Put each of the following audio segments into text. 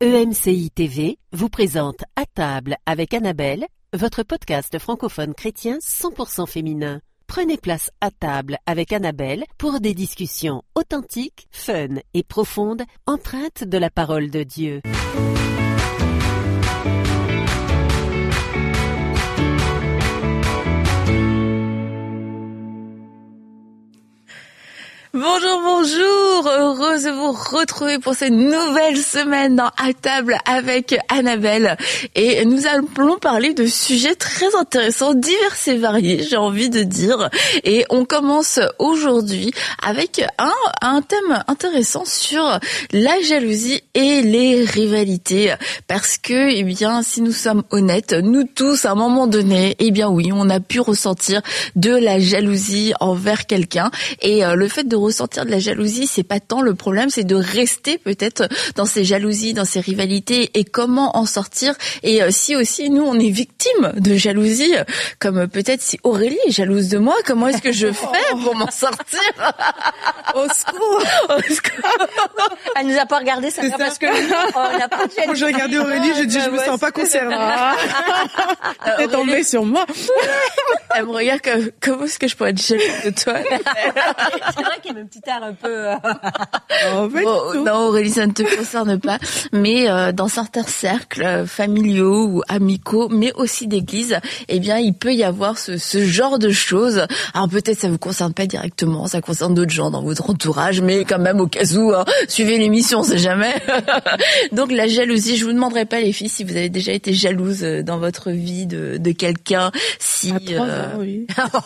EMCI TV vous présente À table avec Annabelle, votre podcast francophone chrétien 100% féminin. Prenez place à table avec Annabelle pour des discussions authentiques, fun et profondes, empreintes de la parole de Dieu. Bonjour, heureuse de vous retrouver pour cette nouvelle semaine dans À table avec Annabelle. Et nous allons parler de sujets très intéressants, divers et variés, j'ai envie de dire. Et on commence aujourd'hui avec un thème intéressant sur la jalousie et les rivalités. Parce que, eh bien, si nous sommes honnêtes, nous tous, à un moment donné, eh bien oui, on a pu ressentir de la jalousie envers quelqu'un. Et le fait de ressentir de la jalousie, c'est pas tant le problème, c'est de rester peut-être dans ces jalousies, dans ces rivalités, et comment en sortir. Et si aussi nous on est victime de jalousie, comme peut-être si Aurélie est jalouse de moi, comment est-ce que je fais pour m'en sortir? Au secours! Au secours. Elle nous a pas regardé, ça fait parce que on n'a pas de jalousie. Quand j'ai regardé Aurélie, j'ai dit je me sens pas concernée. T'es tombée sur moi. Elle me regarde comme, comment est-ce que je pourrais être jalouse de toi? C'est vrai qu'il y a un petit air un peu... Non, Aurélie, ça ne te concerne pas. Mais dans certains cercles familiaux ou amicaux, mais aussi d'église, eh bien, il peut y avoir ce genre de choses. Alors peut-être ça vous concerne pas directement, ça concerne d'autres gens dans votre entourage, mais quand même au cas où, hein, suivez l'émission, on sait jamais. Donc la jalousie, je vous demanderai pas les filles si vous avez déjà été jalouse dans votre vie de quelqu'un, si... À 3 ans, oui.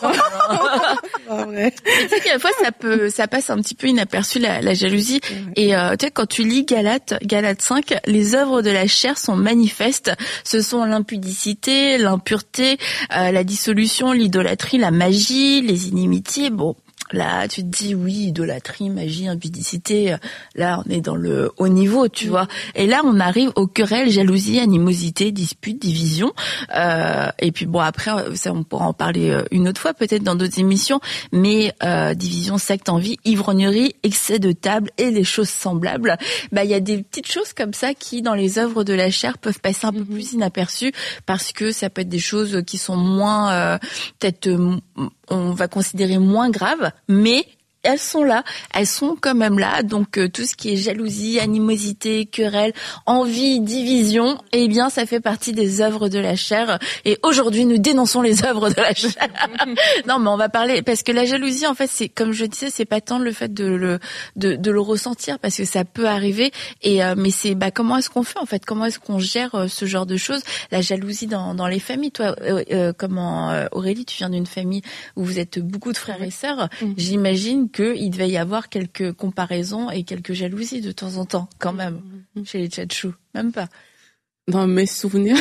Pas vrai. Tu sais, quelquefois ça passe un petit peu inaperçu la jalousie. Et tu sais, quand tu lis Galates 5, les œuvres de la chair sont manifestes. Ce sont l'impudicité, l'impureté, la dissolution, l'idolâtrie, la magie, les inimitiés. Bon. Là, tu te dis, oui, idolâtrie, magie, impudicité, là, on est dans le haut niveau, tu vois. Et là, on arrive aux querelles, jalousie, animosité, disputes, divisions. Et puis, bon, après, ça, on pourra en parler une autre fois, peut-être dans d'autres émissions, mais division, secte, envie, ivrognerie, excès de table et les choses semblables. Bah, il y a des petites choses comme ça qui, dans les œuvres de la chair, peuvent passer un peu plus inaperçues parce que ça peut être des choses qui sont moins, peut-être, on va considérer moins graves, mais elles sont là, elles sont quand même là. Donc tout ce qui est jalousie, animosité, querelle, envie, division, eh bien ça fait partie des œuvres de la chair. Et aujourd'hui, nous dénonçons les œuvres de la chair. Non, mais on va parler parce que la jalousie, en fait, c'est comme je disais, c'est pas tant le fait de le ressentir parce que ça peut arriver. Et mais c'est comment est-ce qu'on fait en fait? Comment est-ce qu'on gère ce genre de choses? La jalousie dans les familles. Toi, Aurélie, tu viens d'une famille où vous êtes beaucoup de frères et sœurs. J'imagine qu'il devait y avoir quelques comparaisons et quelques jalousies de temps en temps, quand même, chez les tchatchous. Même pas. Dans mes souvenirs...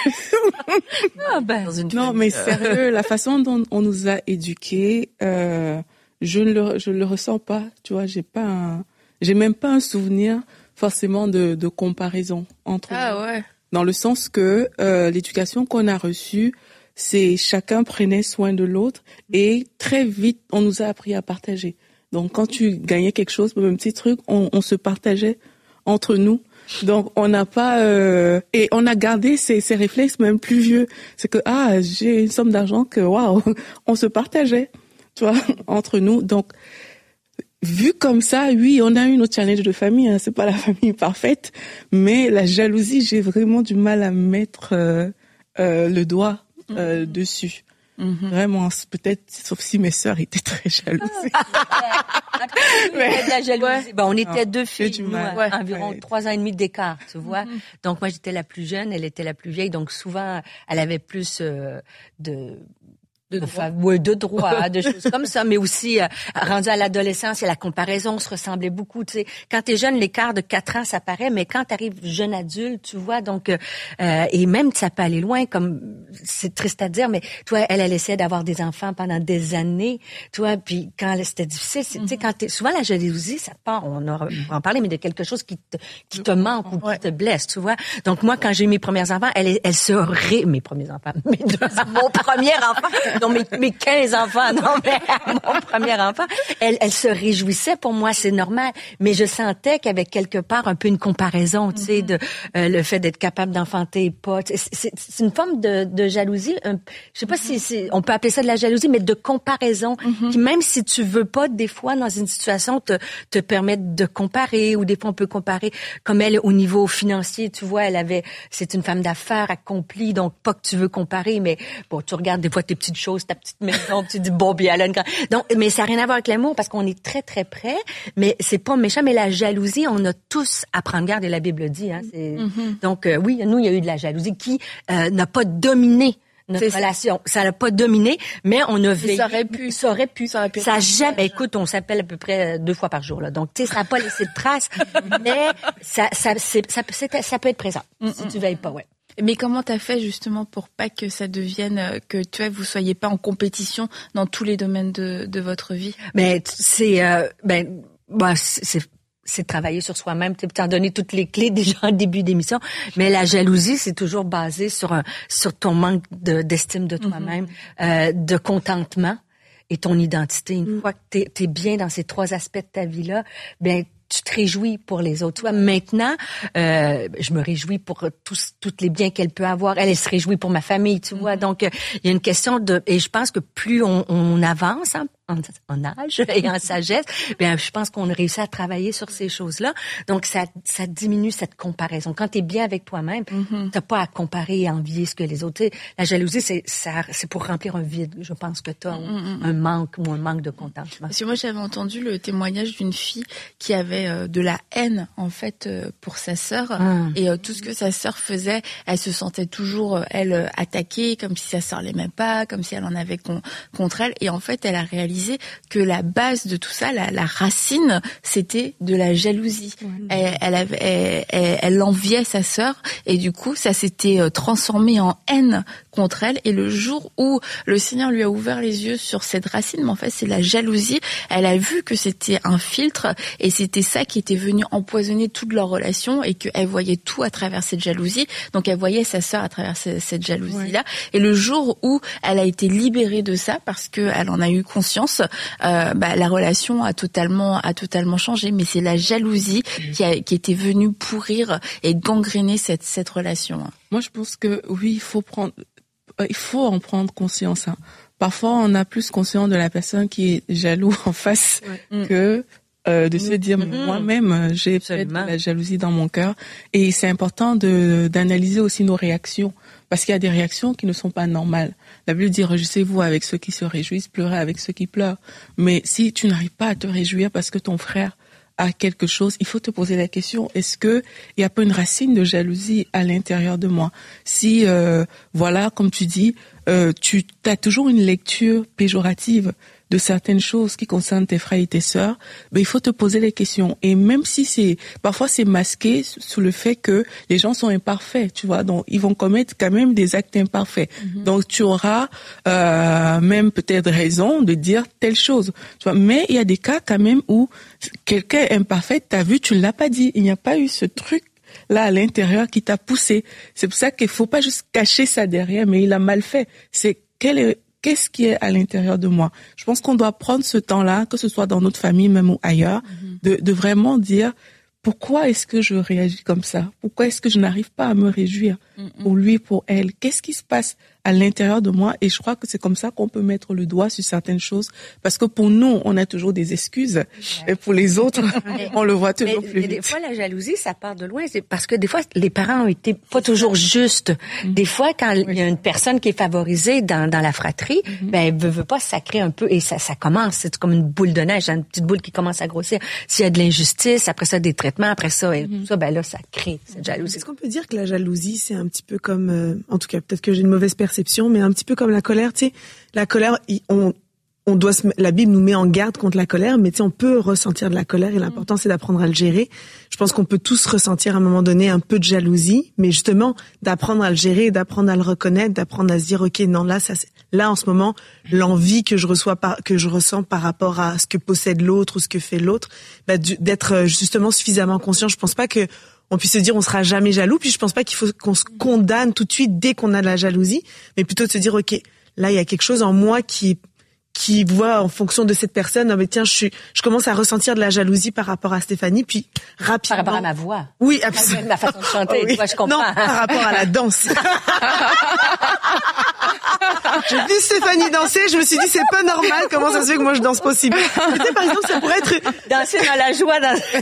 Non, mais sérieux, la façon dont on nous a éduqués, je ne le ressens pas. Tu vois, j'ai même pas un souvenir forcément de comparaison entre nous. Ouais. Dans le sens que l'éducation qu'on a reçue, c'est chacun prenait soin de l'autre et très vite, on nous a appris à partager. Donc, quand tu gagnais quelque chose, même petit truc, on se partageait entre nous. Donc, on n'a pas... et on a gardé ces réflexes même plus vieux. C'est que, j'ai une somme d'argent que, waouh, on se partageait, tu vois, entre nous. Donc, vu comme ça, oui, on a eu notre challenge de famille. Hein, c'est pas la famille parfaite, mais la jalousie, j'ai vraiment du mal à mettre le doigt dessus. Vraiment, peut-être, sauf si mes sœurs étaient très jalouses. Mais de la jalousie. On était deux filles, nous, environ 3 ans et demi d'écart, tu vois. Donc moi j'étais la plus jeune, elle était la plus vieille, donc souvent elle avait plus de droits, de choses comme ça, mais aussi rendu à l'adolescence, et la comparaison se ressemblait beaucoup, tu sais. Quand t'es jeune, l'écart de 4 ans, ça paraît, mais quand t'arrives jeune adulte, tu vois, donc et même ça peut aller loin, comme c'est triste à dire, mais toi, elle essayait d'avoir des enfants pendant des années, tu vois, puis quand c'était difficile, tu sais, quand souvent la jalousie, ça part, on en parler, mais de quelque chose qui te manque ou qui te blesse, tu vois. Donc moi, quand j'ai eu mes premiers enfants, mes premiers enfants, mon premier enfant, non, mes 15 enfants, non, mais mon premier enfant, elle se réjouissait. Pour moi, c'est normal. Mais je sentais qu'il y avait quelque part un peu une comparaison, tu sais, de le fait d'être capable d'enfanter pas. C'est une forme de jalousie. Je sais pas si on peut appeler ça de la jalousie, mais de comparaison. Qui, même si tu veux pas, des fois, dans une situation, te permettre de comparer, ou des fois, on peut comparer. Comme elle, au niveau financier, tu vois, c'est une femme d'affaires accomplie, donc pas que tu veux comparer, mais bon, tu regardes des fois tes petites choses, ta petite maison, tu dis, bon, bien, elle a une grande... Donc, mais ça n'a rien à voir avec l'amour, parce qu'on est très, très près, mais c'est pas méchant, mais la jalousie, on a tous à prendre garde, et la Bible dit, hein, donc, oui, nous, il y a eu de la jalousie qui n'a pas dominé notre relation. Ça n'a pas dominé, mais on a vécu. Ça aurait pu. Ça a jamais, écoute, on s'appelle à peu près 2 fois par jour, là. Donc, tu sais, ça n'a pas laissé de traces, mais ça peut être présent. Si tu veilles pas, ouais. Mais comment t'as fait justement pour pas que ça devienne, que tu vois, vous soyez pas en compétition dans tous les domaines de votre vie? Mais c'est travailler sur soi-même, tu t'en donner toutes les clés déjà en début d'émission, mais la jalousie, c'est toujours basé sur ton manque d'estime de toi-même, de contentement et ton identité. Une fois que t'es bien dans ces 3 aspects de ta vie-là, ben tu te réjouis pour les autres. Toi, maintenant, je me réjouis pour tous les biens qu'elle peut avoir. Elle se réjouit pour ma famille, tu vois. Donc, il y a une question et je pense que plus on avance, hein, en âge et en sagesse, bien, je pense qu'on réussit à travailler sur ces choses-là. Donc, ça diminue cette comparaison. Quand tu es bien avec toi-même, t'as pas à comparer et envier ce que les autres. La jalousie, c'est pour remplir un vide. Je pense que t'as un manque de contentement. Parce que moi, j'avais entendu le témoignage d'une fille qui avait de la haine, en fait, pour sa sœur. Et tout ce que sa sœur faisait, elle se sentait toujours, elle, attaquée, comme si sa sœur l'aimait pas, comme si elle en avait contre elle. Et en fait, elle a réalisé que la base de tout ça, la racine, c'était de la jalousie. Elle enviait sa sœur et du coup, ça s'était transformé en haine contre elle. Et le jour où le Seigneur lui a ouvert les yeux sur cette racine, mais en fait, c'est la jalousie. Elle a vu que c'était un filtre et c'était ça qui était venu empoisonner toute leur relation et qu'elle voyait tout à travers cette jalousie. Donc, elle voyait sa sœur à travers cette jalousie-là. Et le jour où elle a été libérée de ça, parce qu'elle en a eu conscience, la relation a totalement changé, mais c'est la jalousie qui était venue pourrir et gangréner cette relation. Moi, je pense que oui, il faut en prendre conscience. Hein. Parfois, on a plus conscience de la personne qui est jaloux en face que de se dire moi-même j'ai peut-être de la jalousie dans mon cœur. Et c'est important d'analyser aussi nos réactions. Parce qu'il y a des réactions qui ne sont pas normales. La Bible dit, réjouissez-vous avec ceux qui se réjouissent, pleurez avec ceux qui pleurent. Mais si tu n'arrives pas à te réjouir parce que ton frère a quelque chose, il faut te poser la question, est-ce que il y a pas une racine de jalousie à l'intérieur de moi? Si, comme tu dis, tu as toujours une lecture péjorative de certaines choses qui concernent tes frères et tes sœurs, il faut te poser les questions. Et même si parfois c'est masqué sous le fait que les gens sont imparfaits, tu vois, donc ils vont commettre quand même des actes imparfaits. Donc tu auras même peut-être raison de dire telle chose, tu vois. Mais il y a des cas quand même où quelqu'un est imparfait, t'as vu, tu ne l'as pas dit, il n'y a pas eu ce truc là à l'intérieur qui t'a poussé. C'est pour ça qu'il faut pas juste cacher ça derrière, mais il a mal fait. Qu'est-ce qui est à l'intérieur de moi? Je pense qu'on doit prendre ce temps-là, que ce soit dans notre famille même ou ailleurs, de vraiment dire pourquoi est-ce que je réagis comme ça? Pourquoi est-ce que je n'arrive pas à me réjouir pour lui, pour elle? Qu'est-ce qui se passe à l'intérieur de moi? Et je crois que c'est comme ça qu'on peut mettre le doigt sur certaines choses. Parce que pour nous, on a toujours des excuses. Et pour les autres, on le voit toujours plus vite. Des fois, la jalousie, ça part de loin. C'est parce que des fois, les parents ont été pas toujours justes. Des fois, quand il y a une personne qui est favorisée dans la fratrie, elle veut pas, ça crée un peu, et ça commence. C'est comme une boule de neige, une petite boule qui commence à grossir. S'il y a de l'injustice, après ça, des traitements, après ça, et tout ça, là, ça crée cette jalousie. Est-ce qu'on peut dire que la jalousie, c'est un petit peu comme, en tout cas, peut-être que j'ai une mauvaise perception, mais un petit peu comme la colère, tu sais. La colère, la Bible nous met en garde contre la colère, mais tu sais, on peut ressentir de la colère et l'important, c'est d'apprendre à le gérer. Je pense qu'on peut tous ressentir à un moment donné un peu de jalousie, mais justement, d'apprendre à le gérer, d'apprendre à le reconnaître, d'apprendre à se dire, OK, non, là, là, en ce moment, l'envie que je ressens par rapport à ce que possède l'autre ou ce que fait l'autre, d'être justement suffisamment conscient. Je pense pas que on puisse se dire on sera jamais jaloux, puis je pense pas qu'il faut qu'on se condamne tout de suite dès qu'on a de la jalousie, mais plutôt de se dire OK, là, il y a quelque chose en moi qui voit en fonction de cette personne, mais tiens, je commence à ressentir de la jalousie par rapport à Stéphanie, puis rapidement. Par rapport à ma voix. Oui, absolument. Ma façon de chanter, oui. tu vois, je comprends. Non, par rapport à la danse. J'ai vu Stéphanie danser, je me suis dit, c'est pas normal, comment ça se fait que moi je danse pas aussi bien. Tu sais, par exemple, ça pourrait être... Danser dans la joie,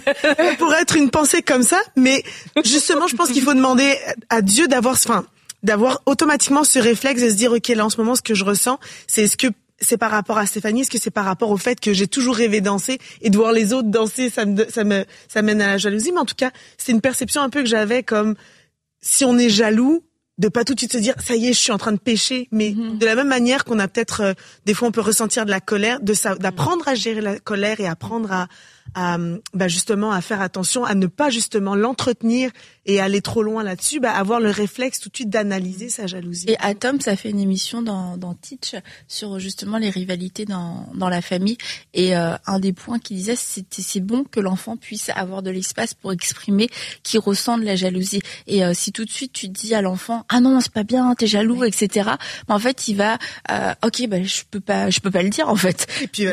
Ça pourrait être une pensée comme ça, mais justement, je pense qu'il faut demander à Dieu d'avoir automatiquement ce réflexe de se dire, ok, là, en ce moment, ce que je ressens, est-ce que c'est par rapport à Stéphanie? Est-ce que c'est par rapport au fait que j'ai toujours rêvé danser et de voir les autres danser, ça mène à la jalousie? Mais en tout cas, c'est une perception un peu que j'avais comme si on est jaloux, de pas tout de suite se dire ça y est, je suis en train de pécher, mais de la même manière qu'on a peut-être des fois on peut ressentir de la colère, d'apprendre à gérer la colère et apprendre à justement à faire attention à ne pas justement l'entretenir et aller trop loin là-dessus, avoir le réflexe tout de suite d'analyser sa jalousie. Et Atom, ça fait une émission dans Teach sur justement les rivalités dans la famille. Et un des points qu'il disait, c'est bon que l'enfant puisse avoir de l'espace pour exprimer qu'il ressent de la jalousie. Et si tout de suite tu dis à l'enfant, ah non, c'est pas bien, t'es jaloux, etc. En fait, il va, ok, je peux pas le dire en fait. Et puis,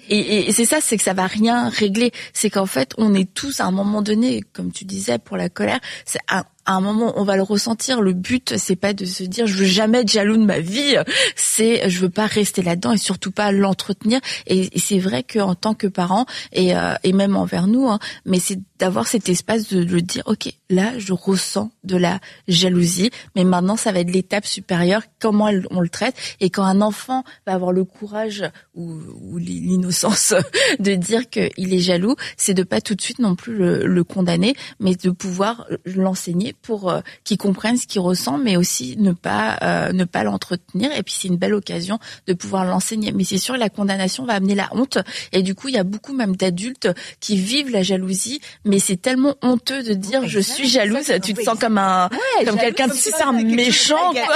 et c'est ça, c'est que ça va rien régler. C'est qu'en fait, on est tous à un moment donné, comme tu disais pour la colère, c'est à un moment, on va le ressentir. Le but, c'est pas de se dire je veux jamais être jaloux de ma vie. C'est je veux pas rester là-dedans et surtout pas l'entretenir. Et c'est vrai qu'en tant que parent et même envers nous, mais c'est d'avoir cet espace de le dire. Ok, là, je ressens de la jalousie, mais maintenant, ça va être l'étape supérieure. Comment on le traite? Et quand un enfant va avoir le courage ou l'innocence de dire qu'il est jaloux, c'est de pas tout de suite non plus le condamner, mais de pouvoir l'enseigner pour qu'il comprenne ce qu'il ressent, mais aussi ne pas l'entretenir. Et puis c'est une belle occasion de pouvoir l'enseigner. Mais c'est sûr, la condamnation va amener la honte. Et du coup, il y a beaucoup même d'adultes qui vivent la jalousie, mais c'est tellement honteux de dire je suis jalouse. Tu te sens comme quelqu'un de super méchant. La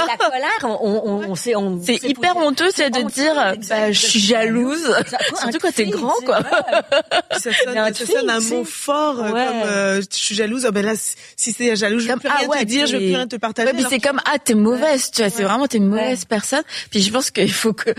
colère, c'est hyper honteux, c'est de dire je suis jalouse. Surtout quand t'es grand, quoi. Ça sonne un mot fort comme je suis jalouse. Là, si c'est jalouse, je veux plus rien te dire, je veux plus rien te partager. Ouais, puis c'est comme t'es mauvaise, tu vois, c'est vraiment t'es une mauvaise personne. Puis je pense qu'il faut que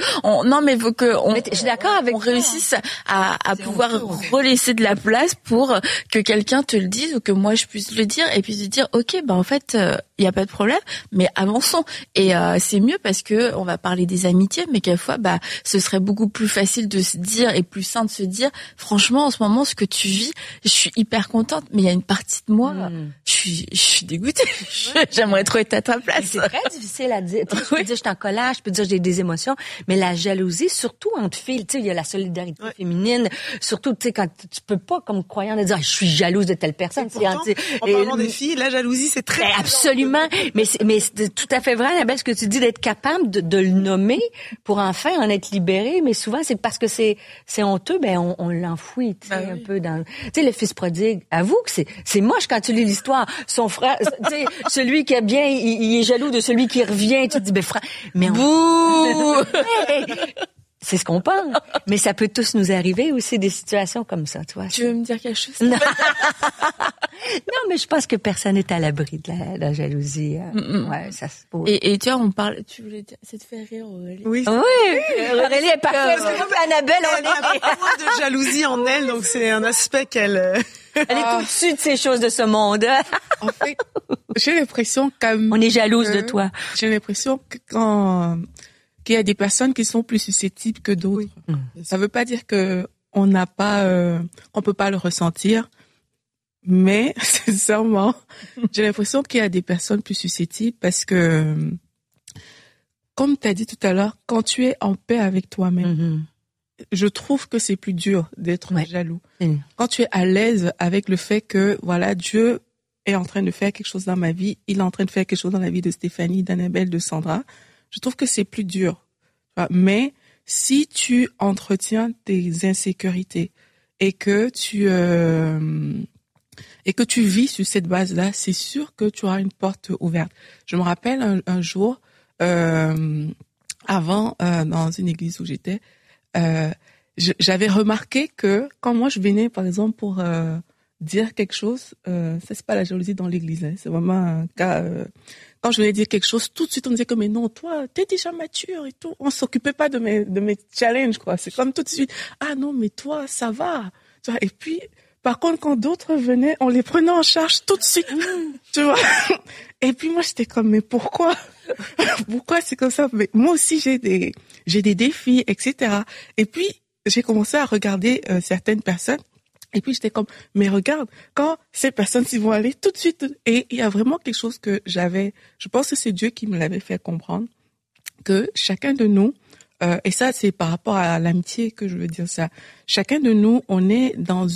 je suis d'accord avec on réussisse à pouvoir relaisser de la place pour que quelqu'un te le dise ou que moi je puisse le dire et puis se dire ok, en fait il y a pas de problème, mais avançons. Et c'est mieux parce que on va parler des amitiés, mais quelquefois ce serait beaucoup plus facile de se dire et plus sain de se dire franchement en ce moment ce que tu vis, je suis hyper contente, mais il y a une partie de moi je suis dégoûtée. J'aimerais trop être à ta place. C'est très difficile à dire. Je peux dire je suis en colère, je peux dire j'ai des émotions, mais la jalousie, surtout entre filles, il y a la solidarité féminine, surtout quand tu peux pas comme croyant de dire je suis jalouse de telle personne. Pourtant, en parlant des filles, la jalousie c'est très absolument, mais c'est tout à fait vrai, Annabelle, ce que tu dis d'être capable de le nommer pour enfin en être libéré, mais souvent c'est parce que c'est honteux, on l'enfouit un peu dans le fils prodigue. Avoue que c'est moche quand tu lis l'histoire. Son frère, celui qui est bien, il est jaloux de celui qui revient. Tu te dis, frère, mais bouh! C'est ce qu'on pense. Mais ça peut tous nous arriver aussi des situations comme ça, toi. Tu veux me dire quelque chose? Non. Non, mais je pense que personne n'est à l'abri de la jalousie. Ouais, ça se pose. Et tu vois, on parle, tu voulais dire, ça te fait rire, Aurélie? Oui. Aurélie est parfaite. Annabelle, elle a beaucoup de jalousie en elle, donc c'est un aspect qu'elle... Elle est au-dessus de ces choses de ce monde. En fait, j'ai l'impression on est jalouse de toi. J'ai l'impression que qu'il y a des personnes qui sont plus susceptibles que d'autres. Oui. Ça veut pas dire que on peut pas le ressentir, mais sincèrement, j'ai l'impression qu'il y a des personnes plus susceptibles parce que, comme tu as dit tout à l'heure, quand tu es en paix avec toi-même, je trouve que c'est plus dur d'être jaloux. Quand tu es à l'aise avec le fait que, voilà, Dieu est en train de faire quelque chose dans ma vie, il est en train de faire quelque chose dans la vie de Stéphanie, d'Annabelle, de Sandra, je trouve que c'est plus dur. Mais si tu entretiens tes insécurités et que tu vis sur cette base-là, c'est sûr que tu auras une porte ouverte. Je me rappelle un jour, avant, dans une église où j'étais, j'avais remarqué que quand moi je venais, par exemple, pour dire quelque chose, ça c'est pas la jalousie dans l'église, hein, c'est vraiment un cas. Quand je venais dire quelque chose, tout de suite on me disait que mais non, toi, t'es déjà mature et tout. On s'occupait pas de mes challenges, quoi. C'est comme tout de suite, ah non, mais toi, ça va. Tu vois, et puis, par contre, quand d'autres venaient, on les prenait en charge tout de suite. Tu vois. Et puis moi, j'étais comme, mais pourquoi? Pourquoi c'est comme ça? Mais moi aussi, j'ai des défis, etc. Et puis, j'ai commencé à regarder certaines personnes. Et puis j'étais comme, mais regarde, quand ces personnes s'y vont aller tout de suite, et il y a vraiment quelque chose que je pense que c'est Dieu qui me l'avait fait comprendre, que chacun de nous, et ça c'est par rapport à l'amitié que je veux dire ça, chacun de nous, on est dans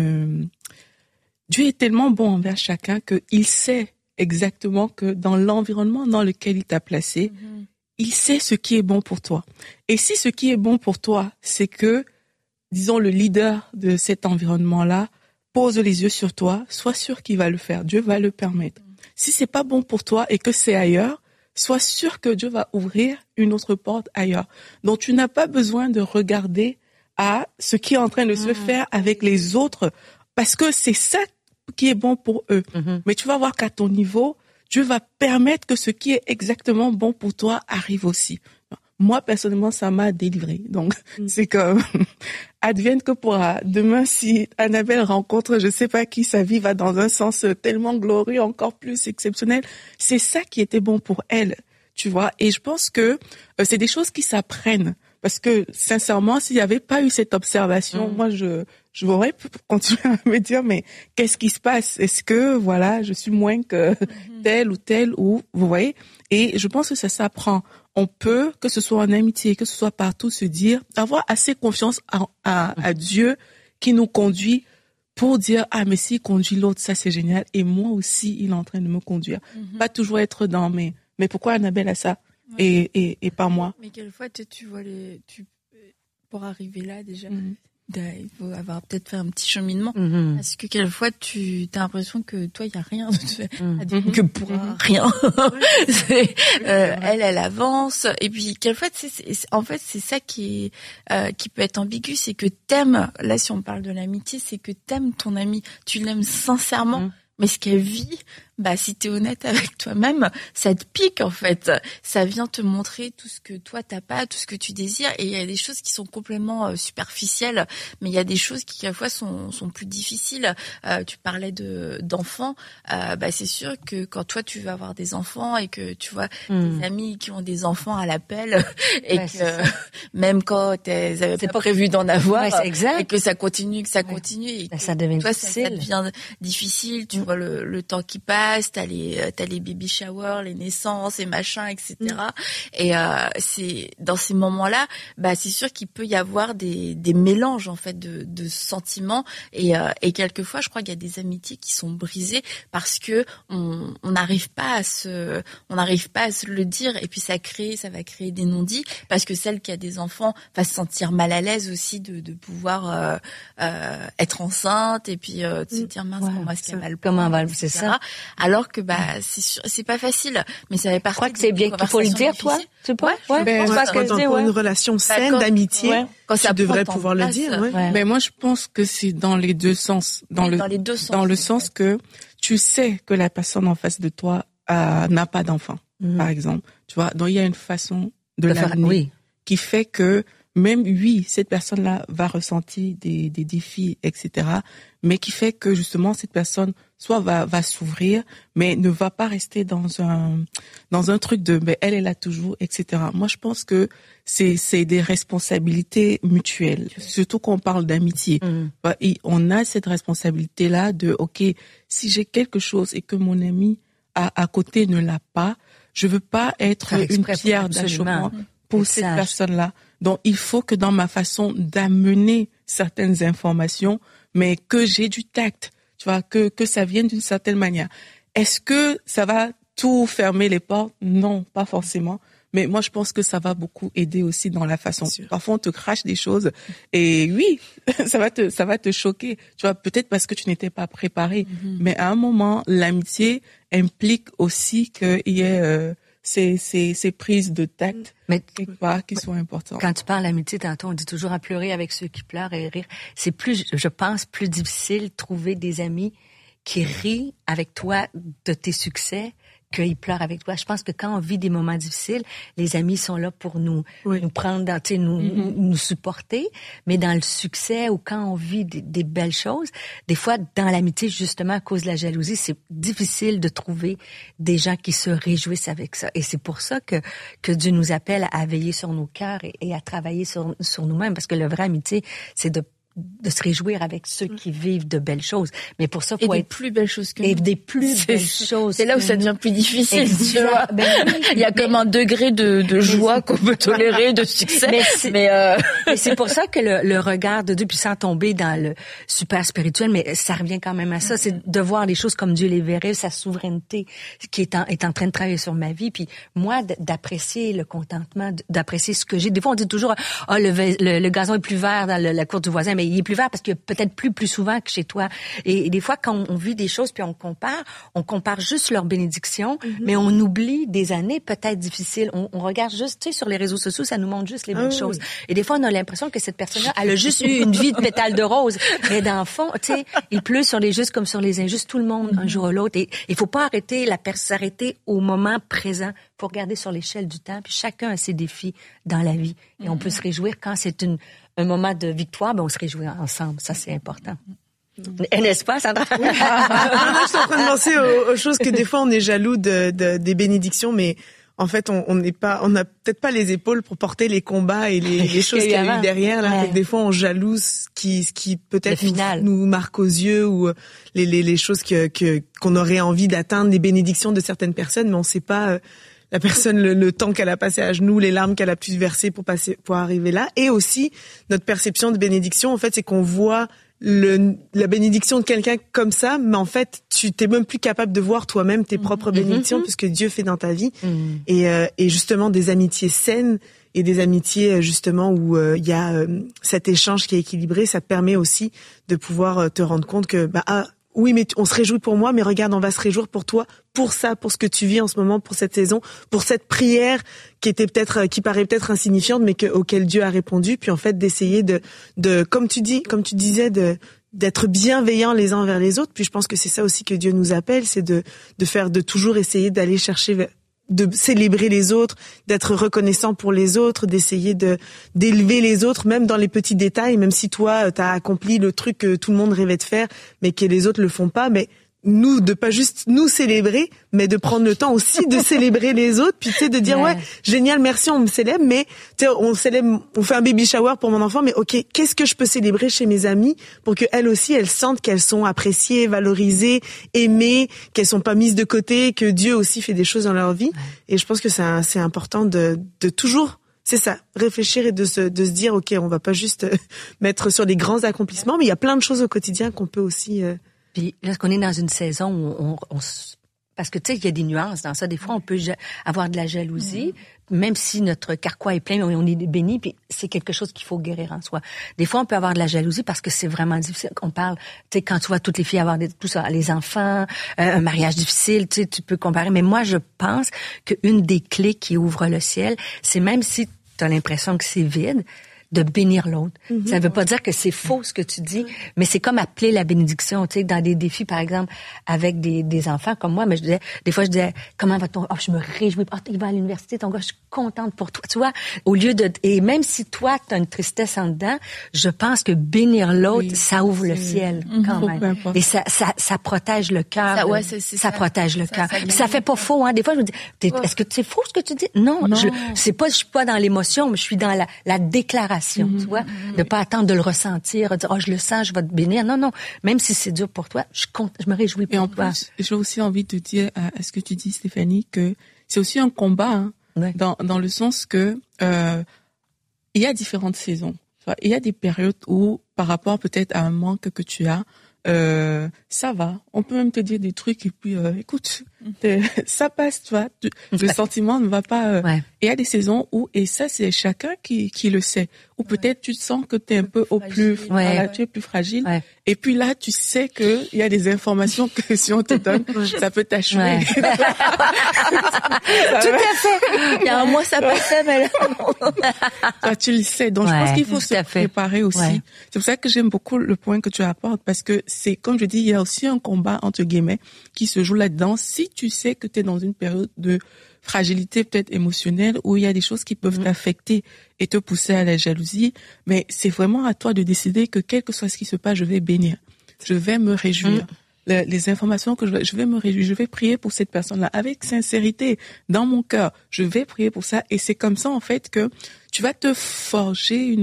Dieu est tellement bon envers chacun qu'il sait exactement que dans l'environnement dans lequel il t'a placé, il sait ce qui est bon pour toi. Et si ce qui est bon pour toi, c'est que disons, le leader de cet environnement-là pose les yeux sur toi, sois sûr qu'il va le faire. Dieu va le permettre. Si c'est pas bon pour toi et que c'est ailleurs, sois sûr que Dieu va ouvrir une autre porte ailleurs. Donc, tu n'as pas besoin de regarder à ce qui est en train de se faire avec les autres parce que c'est ça qui est bon pour eux. Mais tu vas voir qu'à ton niveau, Dieu va permettre que ce qui est exactement bon pour toi arrive aussi. Moi, personnellement, ça m'a délivré. Donc, c'est comme, advienne que pourra. Demain, si Annabelle rencontre, je sais pas qui, sa vie va dans un sens tellement glorieux, encore plus exceptionnel. C'est ça qui était bon pour elle, tu vois. Et je pense que c'est des choses qui s'apprennent. Parce que, sincèrement, s'il n'y avait pas eu cette observation, moi, je m'aurais continué à me dire, mais qu'est-ce qui se passe? Est-ce que, voilà, je suis moins que tel ou tel ou, vous voyez? Et je pense que ça s'apprend. On peut, que ce soit en amitié, que ce soit partout, se dire, avoir assez confiance à Dieu qui nous conduit pour dire, ah, mais s'il conduit l'autre, ça c'est génial. Et moi aussi, il est en train de me conduire. Pas toujours être dans, mais pourquoi Annabelle a ça? Et pas moi? Mais quelquefois, tu vois pour arriver là, déjà, il faut avoir peut-être fait un petit cheminement. Parce que quelquefois, tu as l'impression que toi, il n'y a rien de fait. Que pourra rien. Elle avance. Et puis, quelquefois, en fait, c'est ça qui peut être ambigu. C'est que t'aimes, là, si on parle de l'amitié, c'est que t'aimes ton ami. Tu l'aimes sincèrement. Mais ce qu'elle vit, si t'es honnête avec toi-même, ça te pique, en fait. Ça vient te montrer tout ce que toi t'as pas, tout ce que tu désires. Et il y a des choses qui sont complètement superficielles, mais il y a des choses qui, quelquefois, sont plus difficiles. Tu parlais d'enfants. C'est sûr que quand toi, tu vas avoir des enfants et que tu vois des amis qui ont des enfants à l'appel et que même quand elles avaient pas prévu d'en avoir, et que ça continue, et que ça devient difficile. Ça devient difficile. Tu vois le temps qui passe, t'as les baby showers, les naissances et machin, etc. Et c'est dans ces moments-là, c'est sûr qu'il peut y avoir des mélanges en fait de sentiments et quelquefois, je crois qu'il y a des amitiés qui sont brisées parce que on n'arrive pas à se le dire et puis ça va créer des non-dits parce que celle qui a des enfants va se sentir mal à l'aise aussi de pouvoir être enceinte et puis de se dire mince comment est-ce qu'elle va le comment va, c'est ça. Alors que c'est pas facile, mais ça fait partie. Je crois que c'est bien qu'il faut le dire, toi. Tu penses? Pour une relation saine d'amitié, quand tu devrais pouvoir le dire. Mais moi, je pense que c'est dans les deux sens. Dans le sens que tu sais que la personne en face de toi n'a pas d'enfant, par exemple. Tu vois, donc il y a une façon de l'amener qui fait que même cette personne-là va ressentir des défis, etc. Mais qui fait que justement cette personne soit va s'ouvrir, mais ne va pas rester dans un truc de elle est là toujours, etc. Moi, je pense que c'est des responsabilités mutuelles, surtout quand on parle d'amitié. On a cette responsabilité-là de si j'ai quelque chose et que mon ami à côté ne l'a pas, je veux pas être une pierre d'achoppement pour cette personne-là. Donc, il faut que dans ma façon d'amener certaines informations, mais que j'ai du tact, tu vois, que ça vienne d'une certaine manière. Est-ce que ça va tout fermer les portes? Non, pas forcément. Mais moi, je pense que ça va beaucoup aider aussi dans la façon. Parfois, on te crache des choses et oui, ça va te choquer. Tu vois, peut-être parce que tu n'étais pas préparé. Mais à un moment, l'amitié implique aussi qu'il y ait ces prises de tact quelque part qui sont importantes. Quand tu parles d'amitié, tantôt on dit toujours à pleurer avec ceux qui pleurent et rire. C'est plus, je pense, plus difficile de trouver des amis qui rient avec toi de tes succès qu'ils pleurent avec toi. Je pense que quand on vit des moments difficiles, les amis sont là pour nous prendre, nous supporter. Mais dans le succès ou quand on vit des belles choses, des fois, dans l'amitié, justement, à cause de la jalousie, c'est difficile de trouver des gens qui se réjouissent avec ça. Et c'est pour ça que Dieu nous appelle à veiller sur nos cœurs et à travailler sur nous-mêmes. Parce que la vraie amitié, c'est de se réjouir avec ceux qui vivent de belles choses. Mais pour ça, faut des plus belles choses que nous. Et des plus belles choses. C'est là où ça devient plus difficile, tu vois. Il y a comme un degré de joie qu'on peut tolérer, de succès. Mais c'est pour ça que le regard de Dieu, puis sans tomber dans le super spirituel, mais ça revient quand même à ça, c'est de voir les choses comme Dieu les verrait, sa souveraineté qui est en train de travailler sur ma vie, puis moi, d'apprécier le contentement, d'apprécier ce que j'ai. Des fois, on dit toujours, le gazon est plus vert dans la cour du voisin, mais il est plus vert parce qu'il y a peut-être plus souvent que chez toi. Et des fois, quand on vit des choses puis on compare juste leurs bénédictions, mais on oublie des années peut-être difficiles. On regarde juste, tu sais, sur les réseaux sociaux, ça nous montre juste les bonnes choses. Et des fois, on a l'impression que cette personne-là, elle a juste eu une vie de pétale de rose. Mais dans le fond, tu sais, il pleut sur les justes comme sur les injustes, tout le monde, un jour ou l'autre. Et il faut pas s'arrêter au moment présent. Faut regarder sur l'échelle du temps. Puis chacun a ses défis dans la vie. Et on peut se réjouir quand c'est un moment de victoire, on se réjouit ensemble. Ça, c'est important. N'est-ce pas, Sandra? Oui. Je suis en train de penser aux choses que des fois on est jaloux des bénédictions, mais en fait on n'a peut-être pas les épaules pour porter les combats et les choses qu'il y a eu derrière. Là, des fois on jalouse ce qui peut-être nous marque aux yeux ou les choses qu'on aurait envie d'atteindre, les bénédictions de certaines personnes, mais on sait pas. La personne, le temps qu'elle a passé à genoux, les larmes qu'elle a pu verser pour arriver là. Et aussi, notre perception de bénédiction, en fait, c'est qu'on voit la bénédiction de quelqu'un comme ça, mais en fait, tu t'es même plus capable de voir toi-même tes propres bénédictions, puisque Dieu fait dans ta vie. Et justement, des amitiés saines et des amitiés, justement, où il y a cet échange qui est équilibré, ça te permet aussi de pouvoir te rendre compte que, oui, mais on se réjouit pour moi, mais regarde, on va se réjouir pour toi, pour ça, pour ce que tu vis en ce moment, pour cette saison, pour cette prière qui paraît peut-être insignifiante, mais auquel Dieu a répondu. Puis en fait, d'essayer de comme tu disais, d'être bienveillants les uns envers les autres. Puis je pense que c'est ça aussi que Dieu nous appelle, c'est de toujours essayer d'aller chercher, de célébrer les autres, d'être reconnaissant pour les autres, d'essayer d'élever les autres, même dans les petits détails, même si toi, t'as accompli le truc que tout le monde rêvait de faire, mais que les autres le font pas, mais nous, de pas juste nous célébrer, mais de prendre le temps aussi de célébrer les autres, puis tu sais, de dire, ouais, génial, merci, on me célèbre, mais tu sais, on fait un baby shower pour mon enfant, mais ok, qu'est-ce que je peux célébrer chez mes amis pour que elles aussi, elles sentent qu'elles sont appréciées, valorisées, aimées, qu'elles sont pas mises de côté, que Dieu aussi fait des choses dans leur vie. Et je pense que c'est important de toujours, c'est ça, réfléchir et de se dire, ok, on va pas juste mettre sur les grands accomplissements, mais il y a plein de choses au quotidien qu'on peut aussi... Puis lorsqu'on est dans une saison où parce que tu sais, il y a des nuances dans ça. Des fois, on peut avoir de la jalousie, même si notre carquois est plein, on est béni, puis c'est quelque chose qu'il faut guérir en soi. Des fois, on peut avoir de la jalousie parce que c'est vraiment difficile. On parle, tu sais, quand tu vois toutes les filles avoir tout ça, les enfants, un mariage difficile, tu sais, tu peux comparer. Mais moi, je pense qu'une des clés qui ouvre le ciel, c'est même si tu as l'impression que c'est vide, de bénir l'autre. Ça veut pas dire que c'est faux ce que tu dis, mais c'est comme appeler la bénédiction, tu sais, dans des défis, par exemple, avec des enfants comme moi, mais des fois je disais, comment va ton, je me réjouis, il va à l'université, ton gars, je suis contente pour toi, tu vois, au lieu et même si toi, t'as une tristesse en dedans, je pense que bénir l'autre, ça ouvre le ciel, quand même. Et ça protège le cœur. Ça protège le cœur. Ça fait pas faux, hein. Des fois, je me dis, est-ce que c'est faux ce que tu dis? Non. Je suis pas dans l'émotion, mais je suis dans la déclaration. Tu vois, de pas attendre de le ressentir, dire je le sens, je vais te bénir. Non, même si c'est dur pour toi, je me réjouis pour toi. Et en plus, j'ai aussi envie de dire à ce que tu dis, Stéphanie, que c'est aussi un combat, dans le sens que il y a différentes saisons. Il y a des périodes où, par rapport peut-être à un manque que tu as, ça va. On peut même te dire des trucs et puis, écoute, Ça passe, tu vois. Le sentiment ne va pas. Et il y a des saisons où, et ça, c'est chacun qui le sait. Ou peut-être tu te sens que tu es un peu au plus, tu es plus fragile. Et puis là, tu sais que il y a des informations que si on te donne, ça peut t'achever. Tout à fait. Il y a un mois, ça passait, mais là, toi, tu le sais. Donc, je pense qu'il faut se préparer aussi. C'est pour ça que j'aime beaucoup le point que tu apportes, parce que c'est, comme je dis, il y a aussi un combat, entre guillemets, qui se joue là-dedans. Si tu sais que tu es dans une période de fragilité peut-être émotionnelle, où il y a des choses qui peuvent t'affecter et te pousser à la jalousie, mais c'est vraiment à toi de décider que quel que soit ce qui se passe, je vais bénir. Je vais me réjouir. Les informations que je vais me réjouir, je vais prier pour cette personne-là avec sincérité dans mon cœur. Je vais prier pour ça, et c'est comme ça en fait que tu vas te forger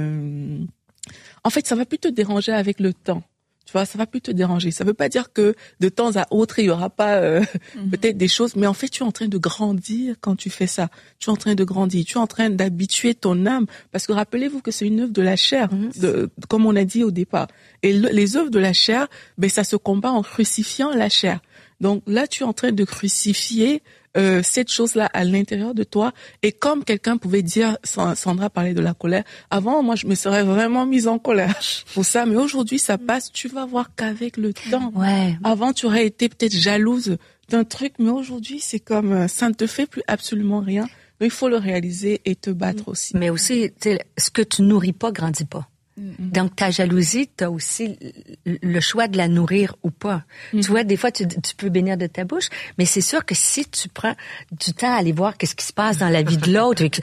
en fait, ça va plus te déranger avec le temps. Tu vois, ça va plus te déranger. Ça veut pas dire que de temps à autre, il y aura pas peut-être des choses, mais en fait, tu es en train de grandir quand tu fais ça. Tu es en train de grandir, tu es en train d'habituer ton âme, parce que rappelez-vous que c'est une œuvre de la chair, comme on a dit au départ. Et les œuvres de la chair, ça se combat en crucifiant la chair. Donc là, tu es en train de crucifier cette chose-là à l'intérieur de toi. Et comme quelqu'un pouvait dire, Sandra parlait de la colère, avant, moi, je me serais vraiment mise en colère pour ça. Mais aujourd'hui, ça passe. Tu vas voir qu'avec le temps, avant, tu aurais été peut-être jalouse d'un truc, mais aujourd'hui, c'est comme, ça ne te fait plus absolument rien. Mais il faut le réaliser et te battre aussi. Mais aussi, ce que tu nourris pas, grandit pas. Donc, ta jalousie, tu as aussi le choix de la nourrir ou pas. Tu vois, des fois, tu peux bénir de ta bouche, mais c'est sûr que si tu prends du temps à aller voir qu'est-ce qui se passe dans la vie de l'autre, puis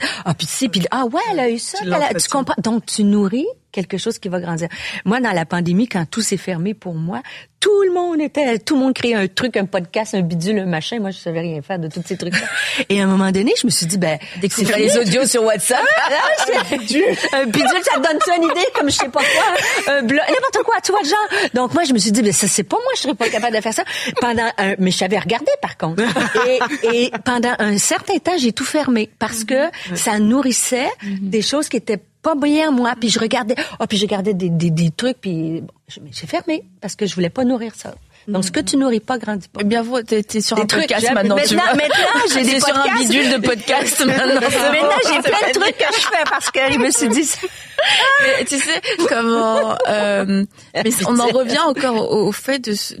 elle a eu ça, tu comprends. Donc, tu nourris quelque chose qui va grandir. Moi, dans la pandémie, quand tout s'est fermé pour moi, tout le monde créait un truc, un podcast, un bidule, un machin. Moi, je savais rien faire de tous ces trucs-là. Et à un moment donné, je me suis dit, découvrir les audios sur WhatsApp. Un bidule, ça te donne-tu une idée, comme je sais pas quoi, un blog, n'importe quoi, tu vois, genre. Donc, moi, je me suis dit, ça, c'est pas moi, je serais pas capable de faire ça. Mais je savais regarder, par contre. Et pendant un certain temps, j'ai tout fermé parce que ça nourrissait des choses qui étaient pas bien, moi. Puis je regardais des trucs, puis j'ai fermé parce que je voulais pas nourrir ça. Donc, ce que tu nourris pas grandit pas. Eh bien, t'es sur un podcast maintenant, tu vois. Maintenant, j'ai des podcasts. Sur un bidule de podcast maintenant. Maintenant, j'ai plein de trucs que je fais parce que je me suis dit ça. Mais, tu sais, comment, mais on en revient encore au fait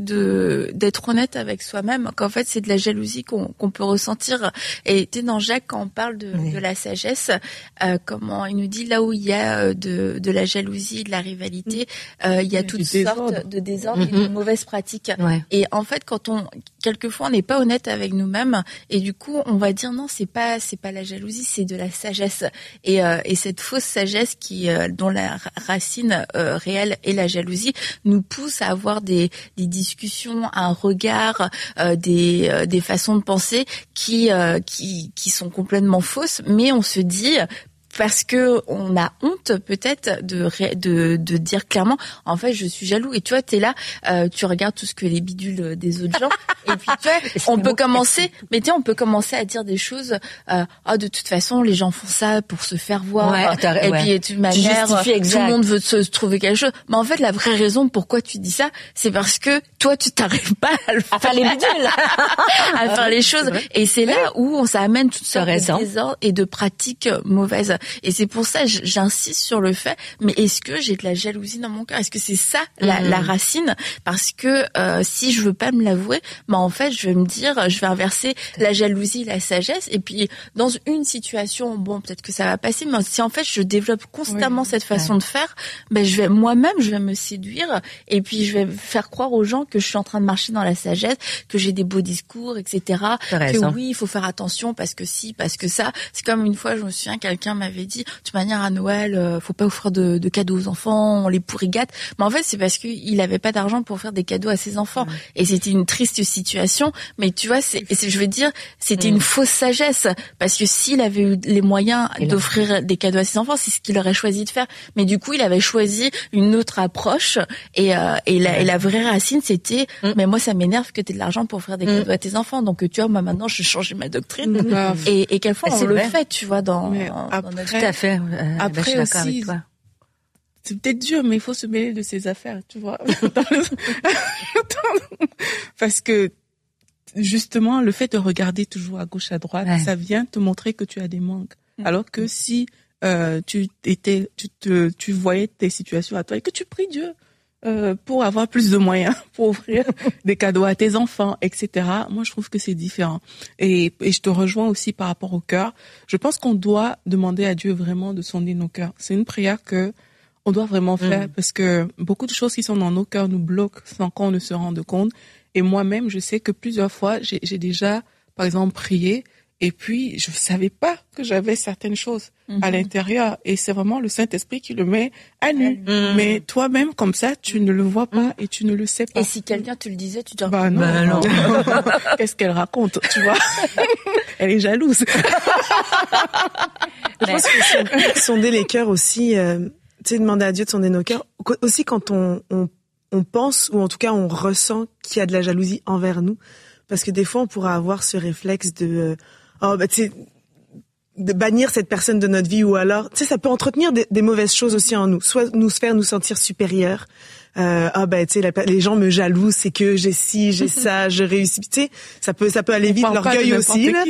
d'être honnête avec soi-même, qu'en fait, c'est de la jalousie qu'on peut ressentir. Et tu sais, dans Jacques, quand on parle de la sagesse, comment il nous dit là où il y a de la jalousie, de la rivalité, il y a toutes sortes de désordres et de mauvaises pratiques. Et en fait, quelquefois, on n'est pas honnête avec nous-mêmes, et du coup, on va dire non, c'est pas la jalousie, c'est de la sagesse. Et cette fausse sagesse dont la racine réelle est la jalousie, nous pousse à avoir des discussions, un regard, des façons de penser qui sont complètement fausses, mais on se dit, parce que on a honte peut-être de dire clairement, en fait, je suis jaloux. Et tu vois, t'es là, tu regardes tout ce que les bidules des autres gens, et puis tu vois, on peut commencer à dire des choses. De toute façon, les gens font ça pour se faire voir. Puis de toute manière, tout le monde veut se trouver quelque chose. Mais en fait, la vraie raison pourquoi tu dis ça, c'est parce que toi, tu t'arrives pas à faire les bidules, à faire les choses. Et c'est là où ça amène toutes sortes de désordres et de pratiques mauvaises. Et c'est pour ça, j'insiste sur le fait, mais est-ce que j'ai de la jalousie dans mon cœur? Est-ce que c'est ça la racine? Parce que si je veux pas me l'avouer, en fait, je vais me dire, je vais inverser la jalousie, la sagesse, et puis dans une situation, peut-être que ça va passer, mais si en fait je développe constamment cette façon de faire, je vais me séduire, et puis je vais faire croire aux gens que je suis en train de marcher dans la sagesse, que j'ai des beaux discours, etc. Que oui, il faut faire attention parce que si, parce que ça. C'est comme une fois, je me souviens, quelqu'un m'avait dit, de toute manière, à Noël, faut pas offrir de cadeaux aux enfants, on les pourrit gâte. Mais en fait, c'est parce qu'il avait pas d'argent pour faire des cadeaux à ses enfants. Et c'était une triste situation. Mais tu vois, je veux dire, c'était une fausse sagesse. Parce que s'il avait eu les moyens d'offrir des cadeaux à ses enfants, c'est ce qu'il aurait choisi de faire. Mais du coup, il avait choisi une autre approche. Et la vraie racine, c'était, mais moi, ça m'énerve que t'aies de l'argent pour offrir des cadeaux à tes enfants. Donc, tu vois, moi, maintenant, je change ma doctrine. Et quelquefois, on le fait, tu vois, dans notre... Tout à fait. Après je suis d'accord aussi, avec toi. C'est peut-être dur, mais il faut se mêler de ses affaires, tu vois. Parce que justement, le fait de regarder toujours à gauche, à droite, ça vient te montrer que tu as des manques. Alors que si tu voyais tes situations à toi et que tu pries Dieu pour avoir plus de moyens, pour offrir des cadeaux à tes enfants, etc. Moi, je trouve que c'est différent. Et je te rejoins aussi par rapport au cœur. Je pense qu'on doit demander à Dieu vraiment de sonder nos cœurs. C'est une prière que on doit vraiment faire parce que beaucoup de choses qui sont dans nos cœurs nous bloquent sans qu'on ne se rende compte. Et moi-même, je sais que plusieurs fois, j'ai déjà, par exemple, prié et puis je savais pas que j'avais certaines choses à l'intérieur. Et c'est vraiment le Saint-Esprit qui le met à nu. Mais toi-même, comme ça, tu ne le vois pas et tu ne le sais pas. Et si quelqu'un te le disait, tu te dirais non. Qu'est-ce qu'elle raconte, tu vois? Elle est jalouse. Je pense que sonder les cœurs aussi, tu sais, demander à Dieu de sonder nos cœurs. Aussi quand on pense, ou en tout cas on ressent qu'il y a de la jalousie envers nous. Parce que des fois, on pourra avoir ce réflexe de de bannir cette personne de notre vie, ou alors, tu sais, ça peut entretenir des mauvaises choses aussi en nous. Soit nous faire nous sentir supérieurs. Tu sais, les gens me jalousent, c'est que j'ai ci, j'ai ça, je réussis. Tu sais, ça peut aller vite, l'orgueil aussi, là.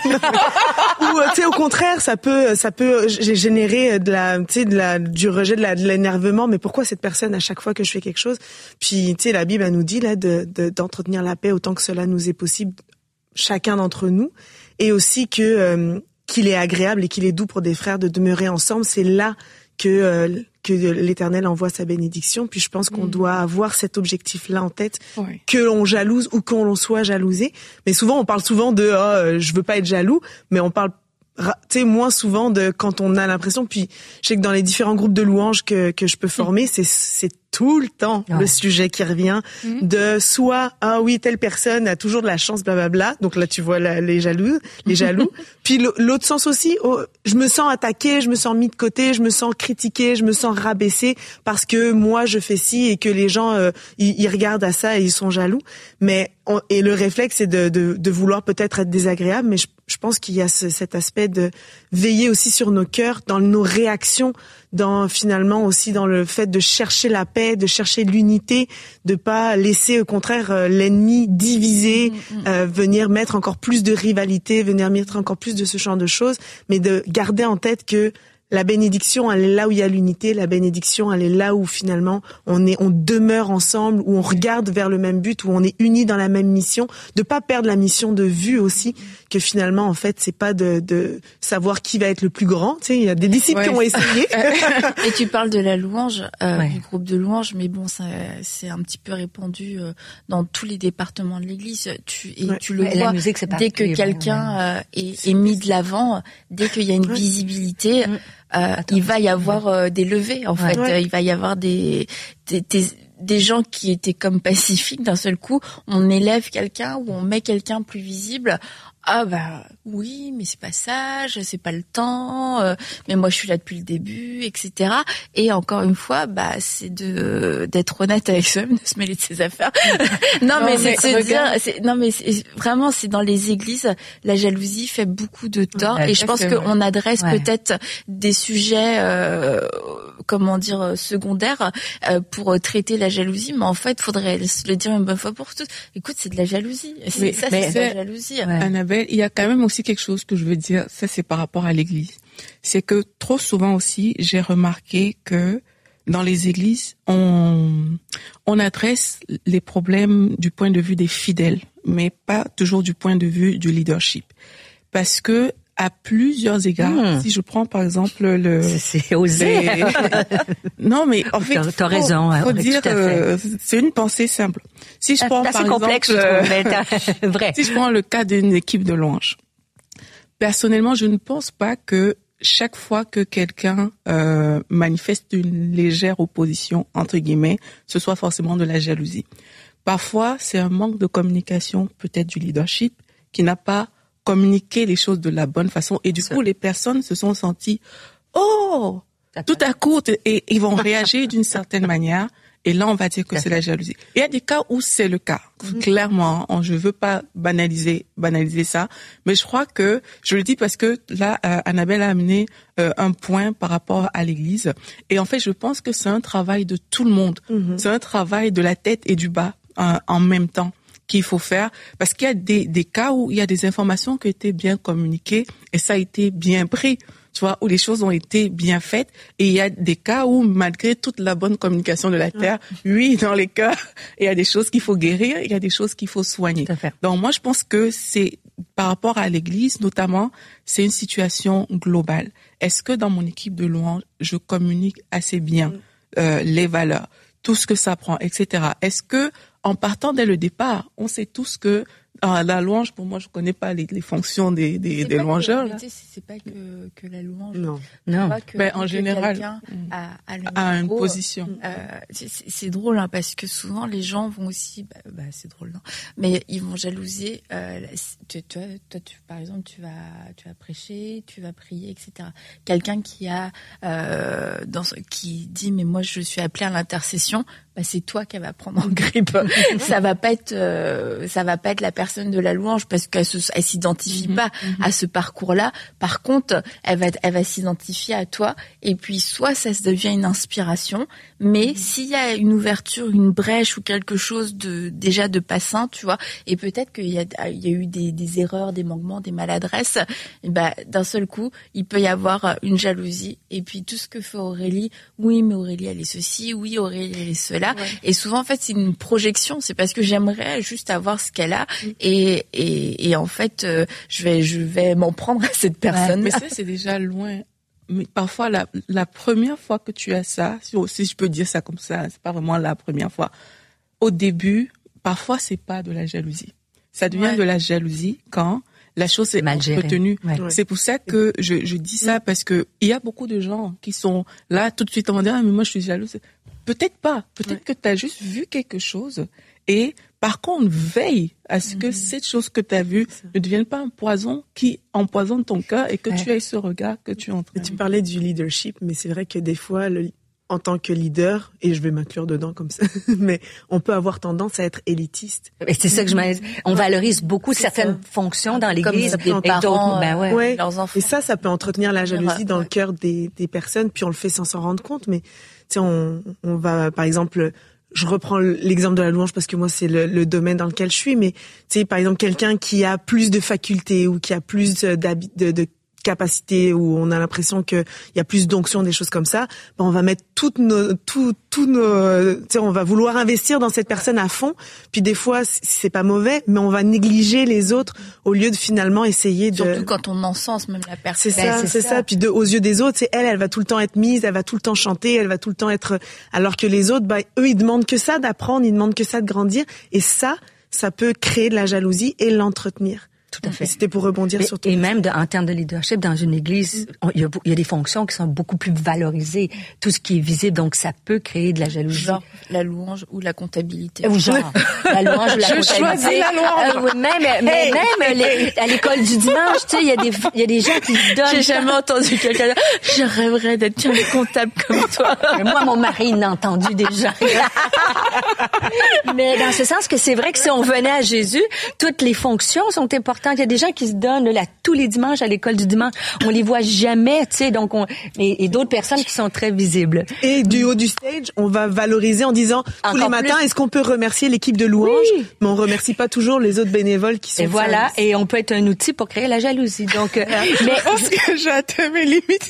Ou, tu sais, au contraire, ça peut générer du rejet, de l'énervement. Mais pourquoi cette personne, à chaque fois que je fais quelque chose? Puis, tu sais, la Bible, elle nous dit, là, d'entretenir la paix autant que cela nous est possible, chacun d'entre nous. Et aussi qu'il est agréable et qu'il est doux pour des frères de demeurer ensemble. C'est là que l'Éternel envoie sa bénédiction. Puis je pense qu'on doit avoir cet objectif-là en tête, que l'on jalouse ou qu'on soit jalousé. Mais souvent, on parle souvent de je veux pas être jaloux, mais on parle tu sais, moins souvent de quand on a l'impression. Puis je sais que dans les différents groupes de louanges que je peux former, c'est tout le temps le sujet qui revient de soit telle personne a toujours de la chance, blablabla. Donc là tu vois les jaloux. Puis l'autre sens aussi, je me sens attaquée, je me sens mis de côté, je me sens critiquée, je me sens rabaissée parce que moi je fais ci et que les gens ils regardent à ça et ils sont jaloux. Mais et le réflexe c'est de vouloir peut-être être désagréable, mais je pense qu'il y a cet aspect de veiller aussi sur nos cœurs, dans nos réactions, finalement aussi dans le fait de chercher la paix, de chercher l'unité, de pas laisser au contraire l'ennemi diviser, venir mettre encore plus de rivalité, venir mettre encore plus de ce genre de choses, mais de garder en tête que la bénédiction, elle est là où il y a l'unité. La bénédiction, elle est là où finalement on demeure ensemble, où on regarde vers le même but, où on est unis dans la même mission. De pas perdre la mission de vue aussi, que finalement en fait c'est pas de savoir qui va être le plus grand. Tu sais, il y a des disciples qui ont essayé. Et tu parles de la louange, du groupe de louange, mais bon, ça c'est un petit peu répandu dans tous les départements de l'Église. Tu le vois musique, dès que quelqu'un est mis de l'avant, dès qu'il y a une visibilité. Il va y avoir des levées en fait. Il va y avoir des gens qui étaient comme pacifiques, d'un seul coup on élève quelqu'un ou on met quelqu'un plus visible. Oui, mais c'est pas sage, c'est pas le temps, mais moi je suis là depuis le début, etc. Et encore une fois, c'est d'être honnête avec soi-même, de se mêler de ses affaires. Vraiment, c'est dans les églises, la jalousie fait beaucoup de tort, et je pense qu'on adresse peut-être des sujets, secondaires, pour traiter la jalousie, mais en fait, faudrait le dire une bonne fois pour toutes. Écoute, c'est de la jalousie. C'est de la jalousie. Annabelle, il y a quand même aussi quelque chose que je veux dire, ça c'est par rapport à l'église. C'est que trop souvent aussi, j'ai remarqué que dans les églises, on adresse les problèmes du point de vue des fidèles, mais pas toujours du point de vue du leadership. Parce que à plusieurs égards, si je prends par exemple c'est osé. Non, mais en fait, t'as raison. Faut dire, c'est une pensée simple. Si je prends par exemple, complexe, vrai. Si je prends le cas d'une équipe de louange, personnellement, je ne pense pas que chaque fois que quelqu'un manifeste une légère opposition entre guillemets, ce soit forcément de la jalousie. Parfois, c'est un manque de communication, peut-être du leadership, qui n'a pas communiquer les choses de la bonne façon, et du coup les personnes se sont senties tout à coup, et ils vont réagir d'une certaine manière, et là on va dire que c'est la jalousie. Il y a des cas où c'est le cas, clairement, je veux pas banaliser ça, mais je crois que, je le dis parce que là Annabelle a amené un point par rapport à l'église, et en fait je pense que c'est un travail de tout le monde, c'est un travail de la tête et du bas en même temps. qu'il faut faire, parce qu'il y a des cas où il y a des informations qui ont été bien communiquées et ça a été bien pris, tu vois, où les choses ont été bien faites, et il y a des cas où, malgré toute la bonne communication de la Terre, oui, dans les cas, il y a des choses qu'il faut guérir, il y a des choses qu'il faut soigner. Tout à fait. Donc moi, je pense que c'est, par rapport à l'Église notamment, c'est une situation globale. Est-ce que dans mon équipe de louange, je communique assez bien les valeurs, tout ce que ça prend, etc. Est-ce que, en partant dès le départ, on sait tous que la louange, pour moi, je connais pas les fonctions des louangeurs. C'est pas que la louange. Non. En général, à une position. C'est drôle, hein, parce que souvent les gens vont aussi, c'est drôle, non, mais ils vont jalouser. Toi, par exemple, tu vas prêcher, tu vas prier, etc. Quelqu'un qui qui dit, mais moi je suis appelé à l'intercession. C'est toi qui va prendre en grippe. Ça va pas être la personne de la louange, parce qu'elle s'identifie pas à ce parcours-là. Par contre, elle va s'identifier à toi, et puis soit ça se devient une inspiration, mais s'il y a une ouverture, une brèche ou quelque chose déjà de pas sain, tu vois, et peut-être qu'il y a eu des erreurs, des manquements, des maladresses, et d'un seul coup, il peut y avoir une jalousie, et puis tout ce que fait Aurélie, oui, mais Aurélie elle est ceci, oui, Aurélie elle est cela. Ouais. Et souvent, en fait, c'est une projection. C'est parce que j'aimerais juste avoir ce qu'elle a, et en fait, je vais m'en prendre à cette personne. Mais ça, c'est déjà loin. Mais parfois, la première fois que tu as ça, si je peux dire ça comme ça, c'est pas vraiment la première fois. Au début, parfois, c'est pas de la jalousie. Ça devient de la jalousie quand la chose est entretenue. Ouais. C'est pour ça que je dis ça, parce que il y a beaucoup de gens qui sont là tout de suite en disant, ah, mais moi, je suis jalouse. Peut-être pas. Peut-être que tu as juste vu quelque chose, et par contre, veille à ce que cette chose que tu as vue ne devienne pas un poison qui empoisonne ton cœur, et que tu aies ce regard que tu es en train. Tu parlais du leadership, mais c'est vrai que des fois, en tant que leader, et je vais m'inclure dedans comme ça, mais on peut avoir tendance à être élitiste. Et c'est ça que je m'ai... On valorise beaucoup certaines fonctions dans l'Église, des parents, leurs enfants. Et ça peut entretenir la jalousie dans le cœur des personnes, puis on le fait sans s'en rendre compte, mais tu sais, on va, par exemple, je reprends l'exemple de la louange parce que moi c'est le domaine dans lequel je suis, mais tu sais, par exemple, quelqu'un qui a plus de facultés ou qui a plus de capacité, où on a l'impression que il y a plus d'onction, des choses comme ça, on va mettre toutes nos, tu sais, on va vouloir investir dans cette personne à fond, puis des fois c'est pas mauvais, mais on va négliger les autres au lieu de finalement essayer de... Surtout quand on encense même la personne. C'est ça. Puis aux yeux des autres, c'est elle va tout le temps être mise, elle va tout le temps chanter, elle va tout le temps être... Alors que les autres, eux, ils demandent que ça d'apprendre, ils demandent que ça de grandir, et ça peut créer de la jalousie et l'entretenir. Tout à fait. C'était pour rebondir sur tout. Et même en termes de leadership, dans une église, il y a des fonctions qui sont beaucoup plus valorisées. Tout ce qui est visible, donc ça peut créer de la jalousie. Genre la louange ou la comptabilité. Ou genre la louange ou la comptabilité. Je choisis la louange. Même à l'école du dimanche, tu sais, il y a des gens qui se donnent. J'ai jamais entendu quelqu'un dire, je rêverais d'être comptable comme toi. Mais moi, mon mari l'a entendu déjà. Mais dans ce sens que c'est vrai que si on venait à Jésus, toutes les fonctions sont importantes. Il y a des gens qui se donnent là tous les dimanches à l'école du dimanche. On les voit jamais, tu sais. Donc et d'autres personnes qui sont très visibles. Et du haut du stage, on va valoriser en disant tous les matins, est-ce qu'on peut remercier l'équipe de louange? Oui. Mais on remercie pas toujours les autres bénévoles qui sont. Et voilà. Et on peut être un outil pour créer la jalousie. Donc, mais je pense que j'ai atteint mes limites.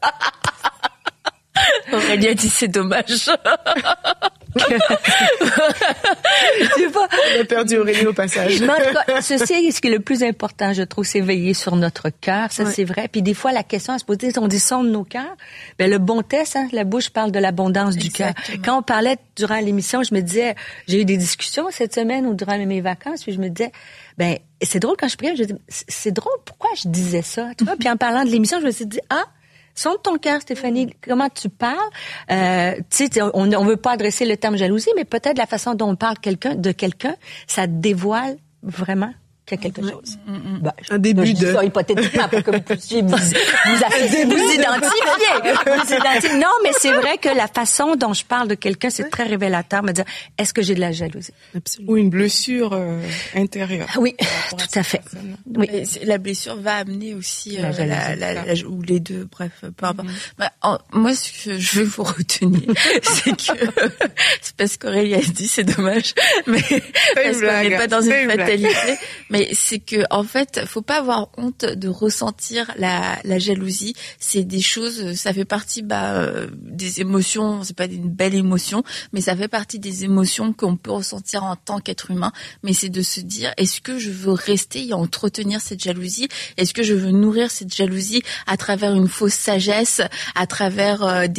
Aurélie a dit c'est dommage. Tu vois, on a perdu Aurélie au passage. Mais en tout cas, ceci est ce qui est le plus important, je trouve, c'est veiller sur notre cœur. Ça, c'est vrai. Puis des fois, la question à se poser, on dit sonde nos cœurs. Ben le bon test, la bouche parle de l'abondance du cœur. Quand on parlait durant l'émission, je me disais, j'ai eu des discussions cette semaine ou durant mes vacances, puis je me disais, c'est drôle quand je priais, je me dis, c'est drôle, pourquoi je disais ça, tu vois? Puis en parlant de l'émission, je me suis dit, sonde ton cœur, Stéphanie, comment tu parles. Tu sais, on veut pas adresser le terme jalousie, mais peut-être la façon dont on parle de quelqu'un, ça dévoile vraiment qu'il y a quelque chose. Ben, un début de... Ça, hypothétiquement, comme vous identifiez. Non, mais c'est vrai que la façon dont je parle de quelqu'un, c'est très révélateur. Me dire, est-ce que j'ai de la jalousie? Absolument. Ou une blessure intérieure. Oui, tout à fait. Oui. La blessure va amener aussi ou les deux, bref, peu importe. Moi, ce que je veux vous retenir, c'est que c'est parce qu'Aurélie a dit, c'est dommage, mais parce qu'on n'est pas dans une fatalité. Mais c'est que en fait, faut pas avoir honte de ressentir la jalousie. C'est des choses, ça fait partie des émotions. C'est pas une belle émotion, mais ça fait partie des émotions qu'on peut ressentir en tant qu'être humain. Mais c'est de se dire, est-ce que je veux rester et entretenir cette jalousie? Est-ce que je veux nourrir cette jalousie à travers une fausse sagesse, à travers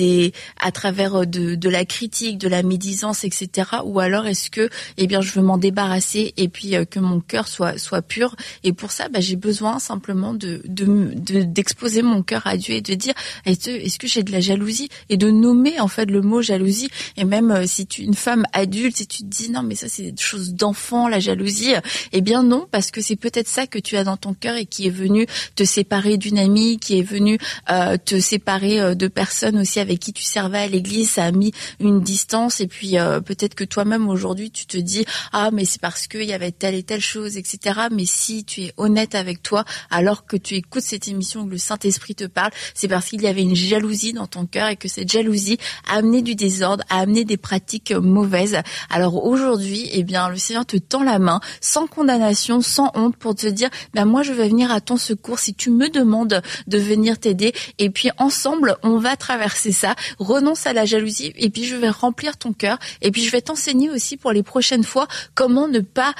de la critique, de la médisance, etc. Ou alors est-ce que, je veux m'en débarrasser et puis que mon cœur soit pur. Et pour ça, j'ai besoin simplement d'exposer mon cœur à Dieu et de dire, est-ce que j'ai de la jalousie? Et de nommer en fait le mot jalousie. Et même si tu es une femme adulte, si tu te dis non mais ça c'est des choses d'enfant, la jalousie, non, parce que c'est peut-être ça que tu as dans ton cœur et qui est venu te séparer d'une amie, qui est venu te séparer de personnes aussi avec qui tu servais à l'église. Ça a mis une distance et puis peut-être que toi-même aujourd'hui tu te dis mais c'est parce qu'il y avait telle et telle chose, etc. Mais si tu es honnête avec toi, alors que tu écoutes cette émission, que le Saint-Esprit te parle, c'est parce qu'il y avait une jalousie dans ton cœur et que cette jalousie a amené du désordre, a amené des pratiques mauvaises. Alors aujourd'hui, le Seigneur te tend la main, sans condamnation, sans honte, pour te dire, moi je vais venir à ton secours si tu me demandes de venir t'aider. Et puis ensemble, on va traverser ça. Renonce à la jalousie et puis je vais remplir ton cœur. Et puis je vais t'enseigner aussi pour les prochaines fois comment ne pas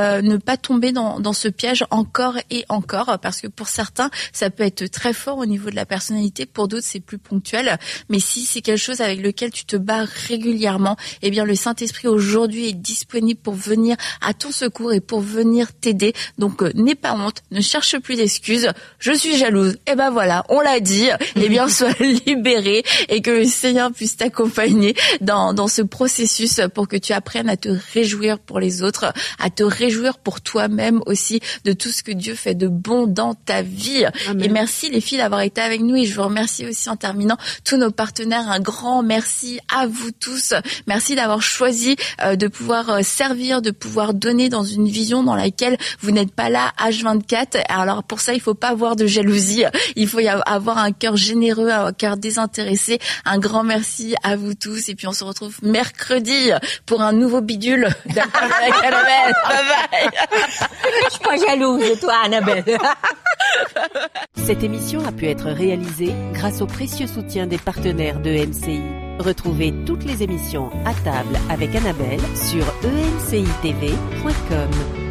tomber dans ce piège encore et encore, parce que pour certains ça peut être très fort au niveau de la personnalité, pour d'autres c'est plus ponctuel. Mais si c'est quelque chose avec lequel tu te bats régulièrement, le Saint-Esprit aujourd'hui est disponible pour venir à ton secours et pour venir t'aider. Donc n'aie pas honte, ne cherche plus d'excuses. Je suis jalouse. Voilà, on l'a dit. Sois libéré et que le Seigneur puisse t'accompagner dans ce processus pour que tu apprennes à te réjouir pour les autres, à te réjouir pour toi-même aussi de tout ce que Dieu fait de bon dans ta vie. Amen. Et merci les filles d'avoir été avec nous et je vous remercie aussi en terminant tous nos partenaires. Un grand merci à vous tous. Merci d'avoir choisi de pouvoir servir, de pouvoir donner dans une vision dans laquelle vous n'êtes pas là H24. Alors pour ça, il faut pas avoir de jalousie. Il faut avoir un cœur généreux, un cœur désintéressé. Un grand merci à vous tous. Et puis on se retrouve mercredi pour un nouveau bidule avec Annabelle. Bye bye. Je suis pas jalouse de toi, Annabelle. Cette émission a pu être réalisée grâce au précieux soutien des partenaires de MCI. Retrouvez toutes les émissions à table avec Annabelle sur emcitv.com.